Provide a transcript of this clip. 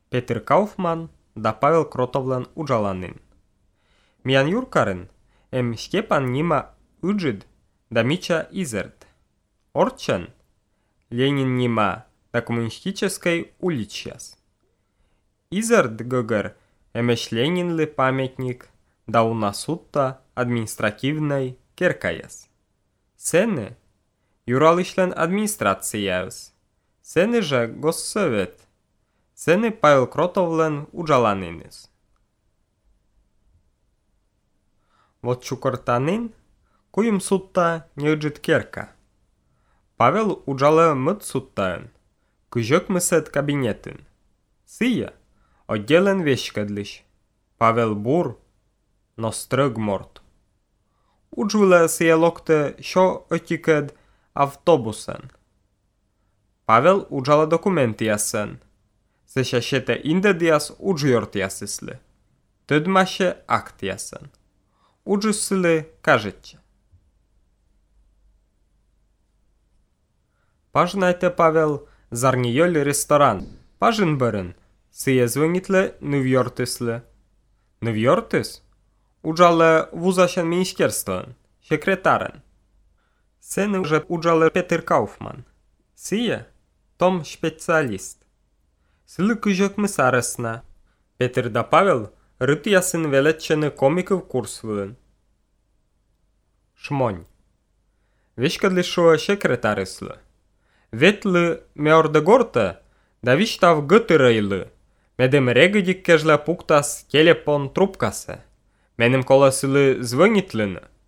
Петр Кауфман да Павел Кротовлан ужаланын. Миян юркарын Степан нима ыджид да Мича изерт. Орчан Ленин нима да коммунистической уличьяс. Изерт гыгыр Ленинлы памятник да у насутта административной керкаяс. Сены юралышлен администрацияс. Сены же госсовет. Сены Павел Кротовлен ужаланыныз. Вот чукортанын куйым сутта неуджит керка. Павел уджалы мыт суттаын, күжөк мысет кабинетін. Сыя отделен вешкадлыш. Павел бур, но стрыг морд. Уджвылы сыя локты шо отикед автобусен. Павел уджалы документы ясын. Сешашете инде диас уджьорт ясыслы. Тыдмаше акт ясын. Уджысылы кажетче. Пажнайте Павел зарниёль ресторан. Пажын бырын. Сыя звонитлы нывьёртыслы. Нывьёртыс? Уджалы вузашен министерствон. Секретарен. Сены уже уджалы Петр Кауфман. Сыя том специалист. Сылы күжөк мысарысына. Петр да Павел рыт ясын велетчені комиков курс вылын. Шмонь. Вешкадли шуа секретарыслы. Ветлы меорды горта, да виштав гытырыйлы. Медем регидик кежле пуктас телефон трубкасы. Менем коласылы звонитлыны.